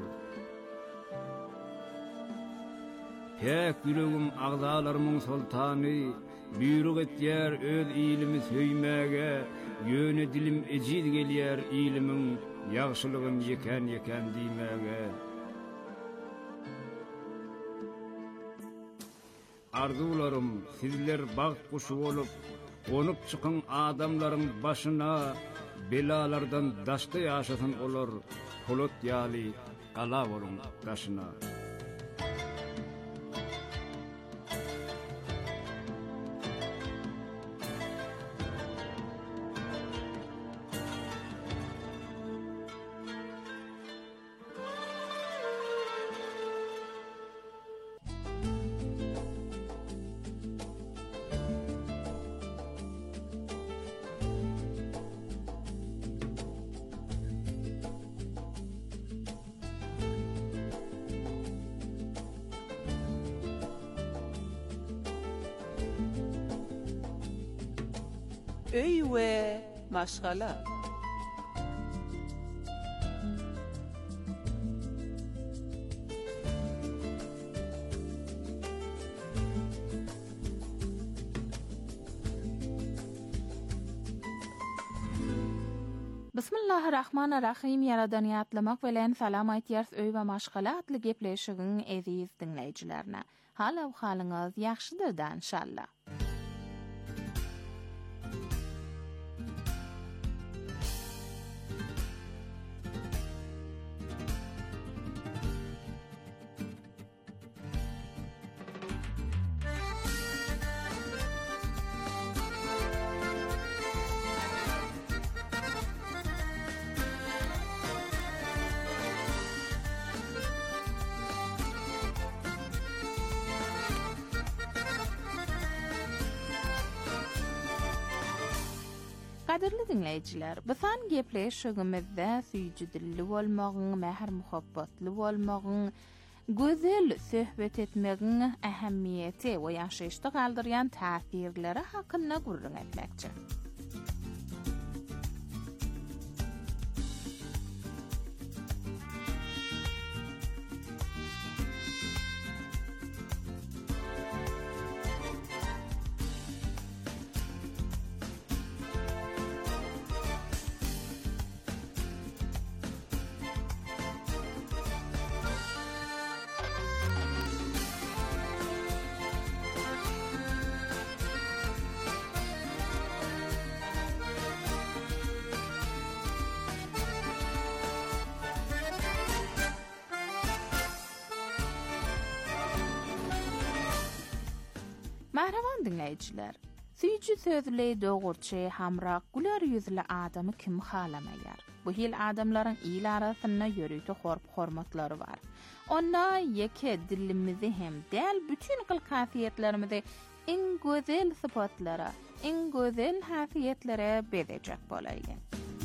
Pek yüreğim agzalarımın sultany, büyrük etýär öz ilimi söýmäge, ýöne dilim ejid gelýär ilimin ýagşylygyn yeken yeken diýmäge. Arzularım sizler bag kuşu olup, konup çıkın adamların başına, belalardan daşta yaşasın olur, polut ýaly kala olun taşına. Öy we maşgala. Bismillahirrahmanirrahim. Yaradan ýatlamak bilen salam aýtýar öý we maşgala atly gepleşigiň eziz dinleýijilerine. Halaw halyňyz ýaxşydyr da inşallah. Kadirli dinleyijiler, bizan gepleşigimizde süýjüdilli bolmagyň, mäher muhabbatly bolmagyň, gözel söhbet etmegiň ähemmiýeti we ýaşaýyşda galdyrýan täsirleri hakynda gurrun etmekçi. Mahraman dinleyijiler, Süýjü sözle dogurçy hamrak güler yüzli adamy kim halamayar. Bu hil adamlaryň ýyl arasynda ýörüýte horp hormatlary bar. Onda ýeke dilimizi hem däl bütün gylkafiýetlerimizi en gözel sypatlara, en gözel hafiýetlere bedejek bolaýly.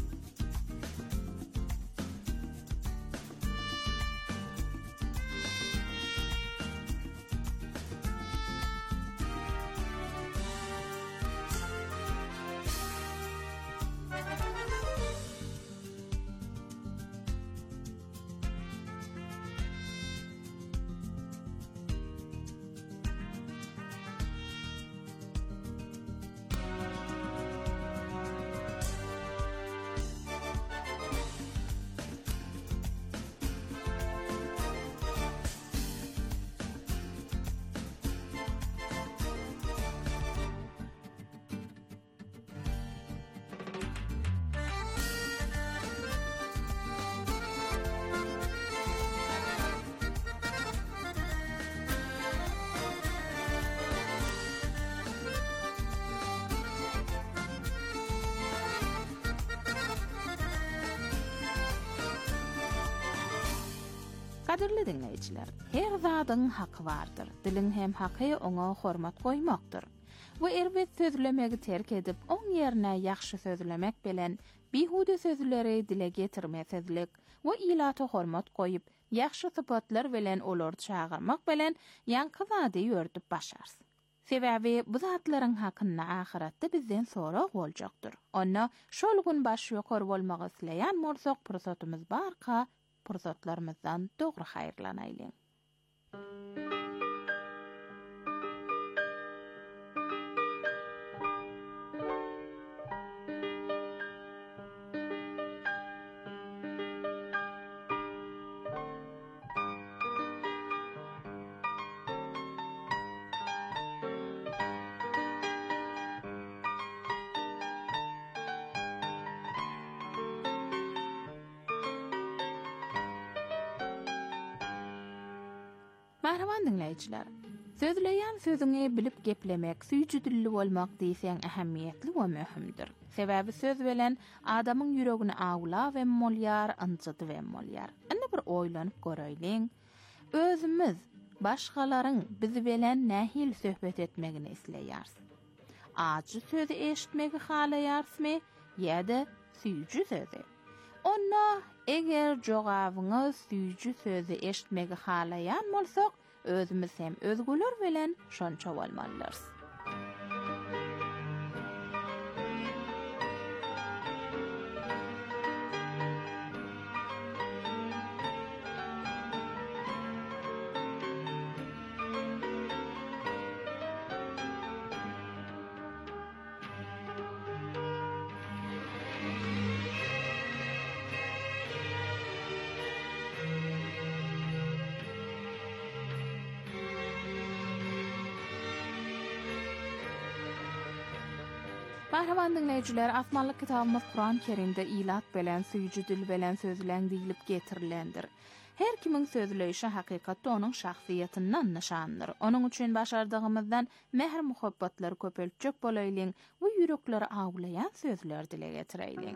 Kadirli dinleyijiler, her zadyň haky bardyr. Diliň hem haky oňa hormat goýmakdyr. Bu erbet sözlemegi terk edip, oň ýerine ýaxşy sözlemek bilen bihude sözleri dile getirmesizlik we ilata hormat goýup, ýaxşy sypatlar bilen olary çağırmak bilen ýanky zady ýördüp başarsy. Sebäbi bu zatlaryň hakyna ahiratda bizden sonra boljakdyr. Onda şol gün baş ýokary bolmagy isleýän bolsak, pursatymyz barka, pursatlarymyzdan dogry haýyrlanaýlyň. Merhaban dinleyijiler. Sözleýän sözüňi bilip geplemek, süýjü dilli bolmak diýsen ähemmiýetli we möhümdir. Sebäbi söz bilen adamyň ýüregini agla we molýar, ançydy we molýar. Indi bir oýlanyp göreýliň. Özümiz başgalaryň bizi bilen nähil söhbet etmegini isleýärsiz. Ajy sözi eşitmegi halaýarsmy ýa-da süýjü sözi? Onda eger jogabyňyz süýjü sözi eşitmegi halaýan bolsak, özümiz hem özgüler bilen şonça bolmalylarys. Merhaban dinleyijiler, asmanlyk kitabymyz Kur'an-ı Kerimde ilat bilen, süýjü dil bilen sözlen diýilip getirilendir. Her kimiň sözleýişi hakykatda onuň şahsiýetinden nişandyr. Onuň üçin başardygymyzdan mehr muhabbatlar köpeltjek bolaýlyň we ýürekleri aglaýan sözler dile getireýliň.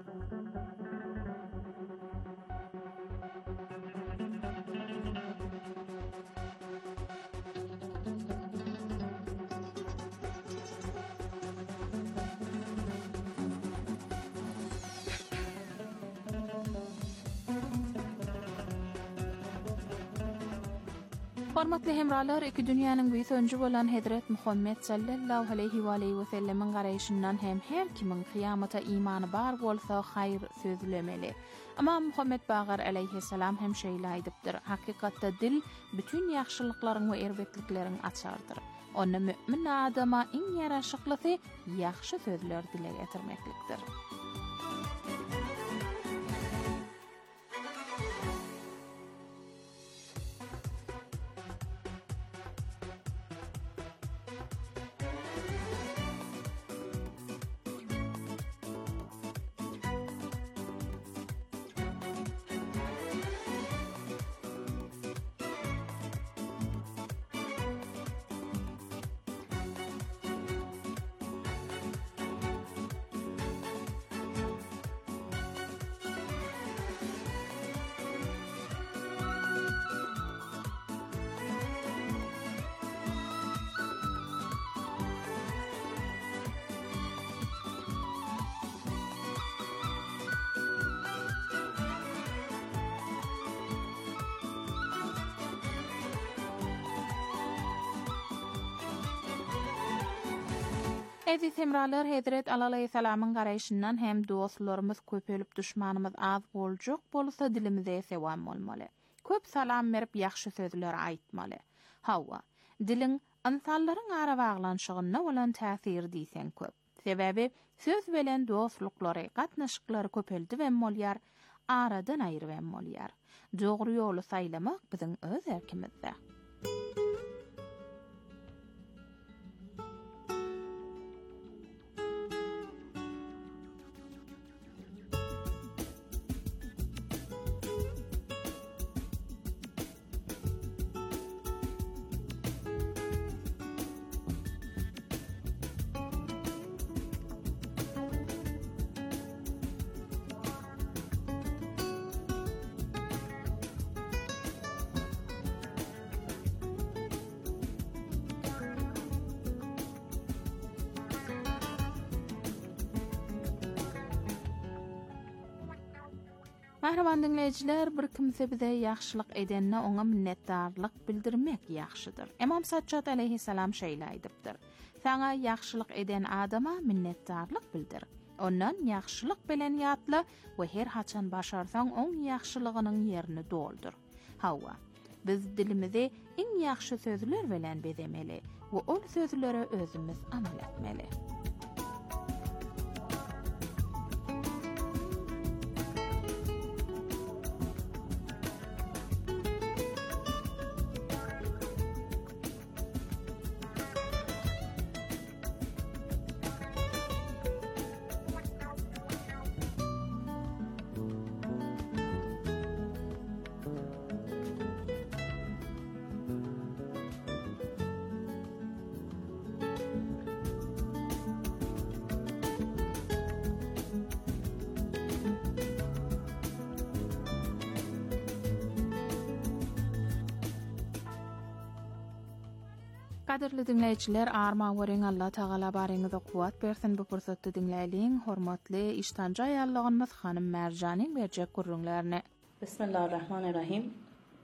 Hormatly hemralar, iki dünýäniň büýük öncü bolan Hedret Muhammed sallallahu aleyhi we aleyhi we sellemiň garaýşyndan hem her kimiň kıyamata imany bar bolsa haýr sözlemeli. Ama Muhammed Bagar aleyhisselam hem şeýle aýdypdyr. Hakykatda dil bütün ýaxşylyklaryň we erbetlikleriň açardyr. Onda mümin adama iň ýaraşykly ýaxşy sözler dile getirmeklikdir. Ezi semralar Hazret Aleyhisselam'ın garaýşyndan hem dostlarymyz köpelip düşmanymyz az boljak bolsa dilimize sewam bolmaly. Köp salam berip ýaxşy sözler aýtmaly. Hawa, diliň insanlaryň ara baglanşygyna bolan täsir diýsen köp. Sebebi söz bilen dostluklary, gatnaşyklary köpeldi we molýar, aradan aýryp molýar. Dogry ýoly saýlamak biziň öz erkimizde. Mahraban dinleyijiler, bir kimse bize ýaxşylyk edenne oňa minnetdarlyk bildirmek ýaxşydyr. Imam Saccad aleyhissalam şeýle aýdypdyr. Saňa ýaxşylyk eden adama minnetdarlyk bildir. Ondan ýaxşylyk bilen ýatla we her haçan başarsaň oň ýaxşylygynyň ýerini doldur. Hawa, biz dilimizi iň ýaxşy sözler bilen bezemeli we ol sözlere özümiz amal etmeli. Kaderli dinleyijiler, arma wering Allah Taala baryňyza kuwat bersin. Bu pursatda dinläýän hormatly iştanja ýallagyňyz hanym Merjanyň berjek gurrunlaryny. Bismillahirrahmanirrahim.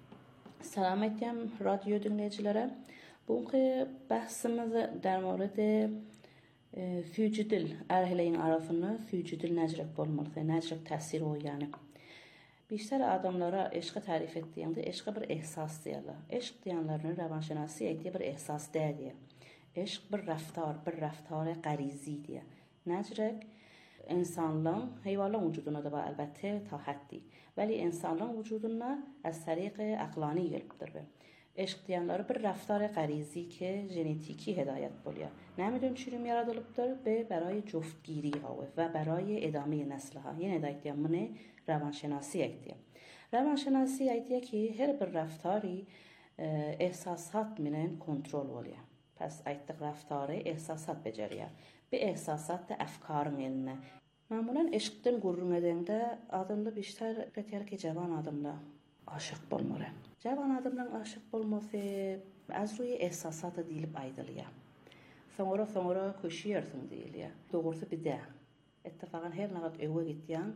Salam etýän radio dinleýijilere. Buňky bahsimiz dermoredy e, füýji dil, erheleýin arasynda füýji dil näjrek bolmaly, näjrek täsir o ýani. Beşler adamlara eşqi tarif etdiğinde eşqi bir ehsas diýerler. Eşq diýenlerini revanşenasi aýtdy bir ehsas diýer. Eşq bir raftar, bir raftary garizi diýer. Näjrek insanlaryň heýwanlaryň wujuduna da elbetde ta haddi. Weli insanlaryň wujuduna az tariqy aqlani gelipdir. Eşq diýenler bir raftary garizi ki genetiki hedayet bolýar. Nämeden çürüm yaradylypdyr be beraý joftgiri we beraý edame nesliha. Ýene de aýtýan muny revanşenasi aýtdy. Revanşenasi aýtdy ki her bir raftary e, ehsasat bilen kontrol bolýar. Pes aýtdyk raftary ehsasat bejerýär. Bu ehsasat da afkaryň eline. Mamulan eşkden gurrun edende adamda beşler ýeter ki jawan adamla aşyk bolmaly. Jawan adamdan aşyk bolmasy azruy ehsasata diýilip aýdylýar. Soňra soňra köşýärsiň diýilýär. Dogrusu bide. Ettifaqan her nagat öwe gitýän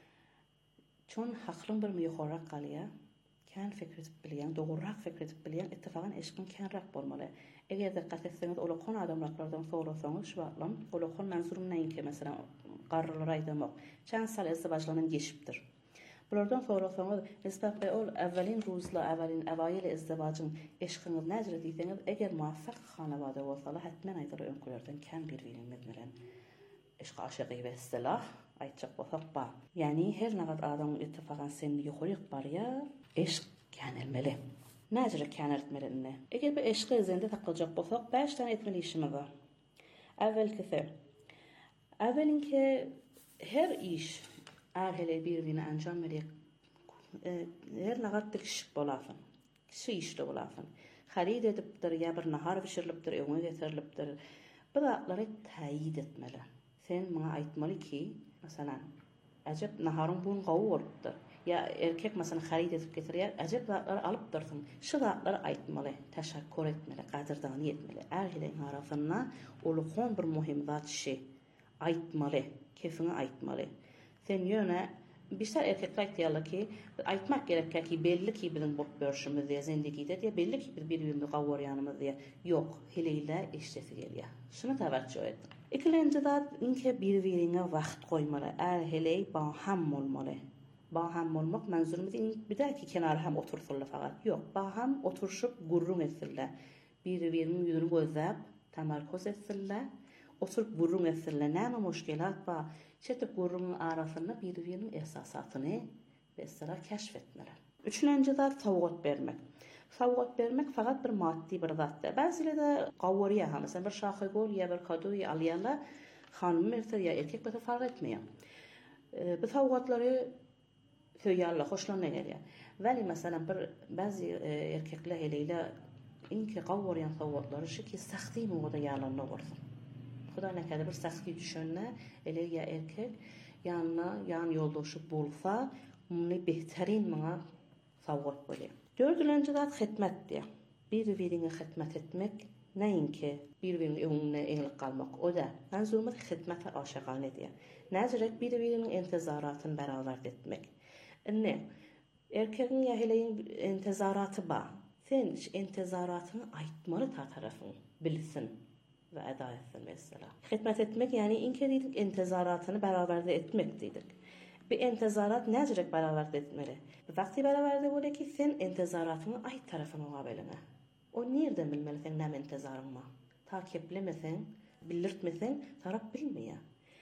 çon haklyn bir müýhorak galýar. Kän fikretip bilýän, dogrurak fikretip bilýän ettifaqan eşkin känrak bolmaly. Eger diqqat etseňiz olakon adamlardan sorasaňyz şu wagtlam olakon manzurum näinki meselem garrylar aýdamak. Çän sal izdivajlanan geçipdir. Bulardan sorasaňyz nisbetde ol awvelin ruzla, awvelin awaýil izdivagyň eşkiňiz näjre diýseňiz, eger muwaffaq hanawada bolsa, hatmen aýdylar öňkülerden kän bir bilinmez bilen eşk aşygy we istilah aýtjak bolsak ba. Yani her nagat adam ittifaqan sen ýokuryk barýar, eşk känelmeli. Näjre känelmeli. Eger bu eşki izinde takıljak bolsak, beş tane etmeli işimiz var. Awvelkisi. Awvelinki her iş ahele bir-birine anjam berýär. E, her nagat bir kişi bolasyn. Kişi işli bolasyn. Harid edipdir, ýa bir nahar bişirilipdir, öňe getirilipdir. Bu zatlary taýid etmeli. Sen maňa aýtmaly ki, masalan, ajab naharyň buň gawy bolupdyr. Ya erkek masalan harid edip getirýär, ajab zatlary alyp dursun. Şu zatlary aýtmaly, teşekkür etmeli, gadyrdany etmeli. Aheleň arasynda ulukon bir muhim zat şi aýtmaly, kesine aýtmaly. Sen ýöne Bizler erkekler diýerler ki, aýtmak gerek ki belli ki biziň bop görüşimiz diýe zendegide diýe belli ki bir bir-birimizi gawurýanymyz diýe. Ýok, heleýle eşdesi gelýär. Şunu tawajjuh et. İkinci zat inke bir-birine wagt koymaly, erheley baham bolmaly. Baham bolmak manzurumuz bir däki kenar hem otursunlar fakat. Yok, baham oturuşup gurrun etsinler. Bir-birinin yüzünü gözläp tamarkoz etsinler. Oturup gurrun etsinler. Näme muşkilat ba? Şeýle gurrunun arasynda bir-birinin esasatyny mesela keşfetmeler. Üçüncü zat sowgat bermek. Sowgat bermek fakat bir maddi bir zat. Bazıları gawriya ha, mesela bir şahy gol ya bir kado ya alýanlar hanım merse ya erkek bete fark etmeýär. Bu sowgatlary höýärler, hoşlana gelýär. Weli mesela bir bazı erkekler heleýle inki gawryan sowgatlary şiki sahty moda ýalanlar bolsun. Huda näkede bir sahty düşünne, ele ya erkek yanına yan yoldaşyp bolsa, muny behtärin maňa sowgat bolýar. Dördüncü zat hyzmatdy. Bir-birine hyzmat etmek, näinki bir-biriniň öňünde eňlik galmak, o da manzumat hyzmata aşagan edýär. Näzirek bir-biriniň intizaratyny beraber etmek. Ne? Erkegiň ýa-heleýin intizaraty bar. Sen intizaratyny aýtmaly ta tarafyň bilsin we eda etsin mesela. Hyzmat etmek yani inke diýdik intizaratyny beraber etmek diýdik. Bir intizarat näzirek beraber etmeli. Bir wagty beraber bole ki sen intizaratyny aýt tarafyna gabeline. O nerden bilmeli sen näme intizaryň bar? Takiplemesen, bildirtmesen tarap bilmeýär.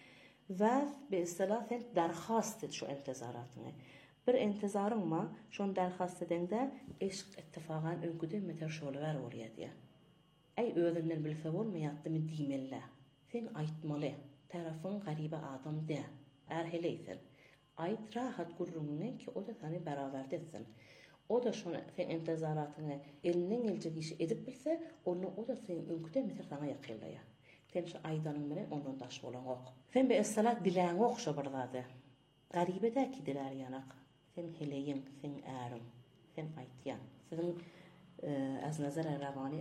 Ve mesela sen derhast et şu intizaratyny. Bir intizaryň bar, şonu derhast edende eşk ittifagan öňküde meter şoly ber bolýar diýär. Ey özünden bilse bolmaýardymy diýmeli. Sen aýtmaly. Tarafyň garyba adam de. Erheleysen. Ayt rahat gurrunny ki o da seni beraber etsin. O da şonu sen intizaratyny elinden geljek işi edip bilse, onu o da senin öňküde meter sana ýakynlaýar. Sen şu aýdanyň bilen ondan daş bolan ok. Sen be essalat diläň okşa bir zady. Garibedäki diler ýanak. Sen heleýin, sen ärim, sen aýtýan. Sizin az nazar ravany